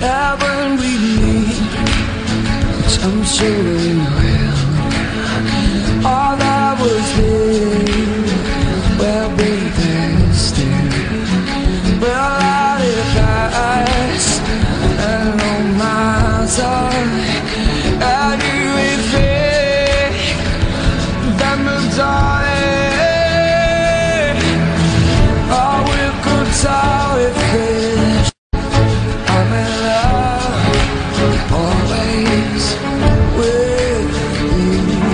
when we meet, which I'm sure we will. All that was there, we'll be there still. We'll let it pass, and no matter anything, then we'll die. Oh, we could tell if this. I'm in love, always with you.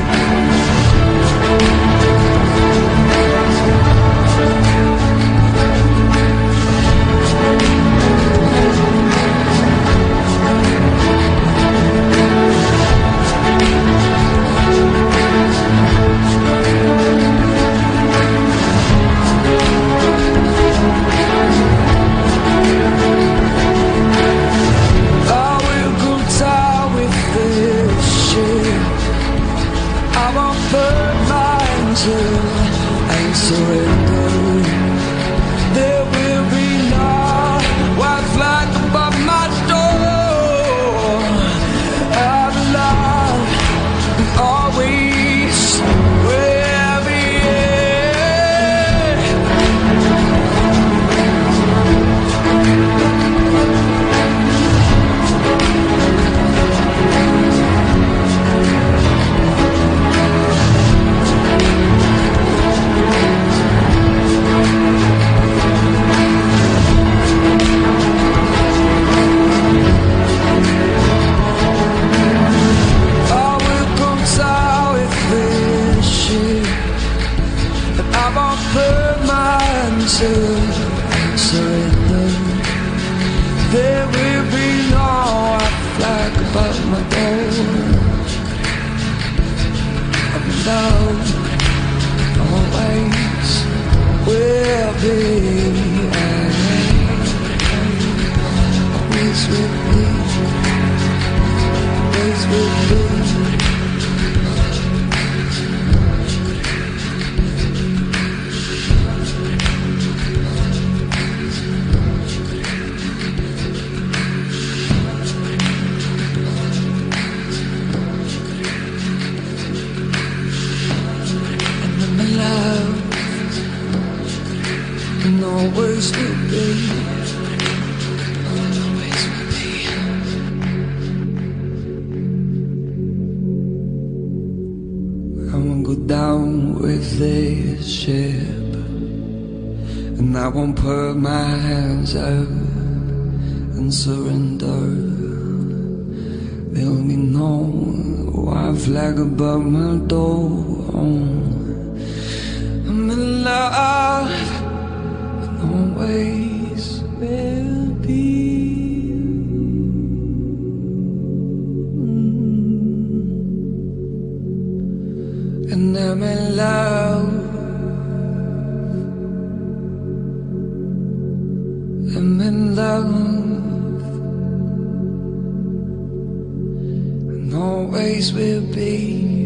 And surrender. There will be no white flag above my door. Our love always will be. Surrender. There will be no white flag above my door. Of love always will be. Always will be. Always will be. And always will be. Always will be. I won't go down with this ship, and I won't put my hands up and surrender. There'll be no white flag above my door. I'm in love, and always will be. And I'm in love. I'm in love, and always will be.